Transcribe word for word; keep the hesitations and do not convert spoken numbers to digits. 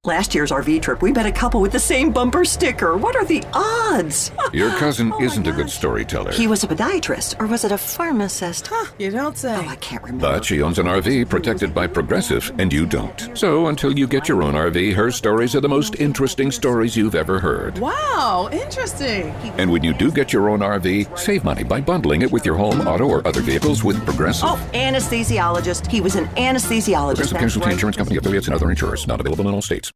Last year's R V trip, we met a couple with the same bumper sticker. What are the odds? Your cousin Oh, isn't my a good gosh. storyteller. He was a podiatrist, or was it a pharmacist? Huh, you don't say. Oh, I can't remember. But she owns an R V protected by Progressive, and you don't. So until you get your own R V, her stories are the most interesting stories you've ever heard. Wow, interesting. And when you do get your own R V, save money by bundling it with your home, auto, or other vehicles with Progressive. Oh, anesthesiologist. He was an anesthesiologist. Progressive That's Casualty right. Insurance Company affiliates and other insurers. Not available in all states.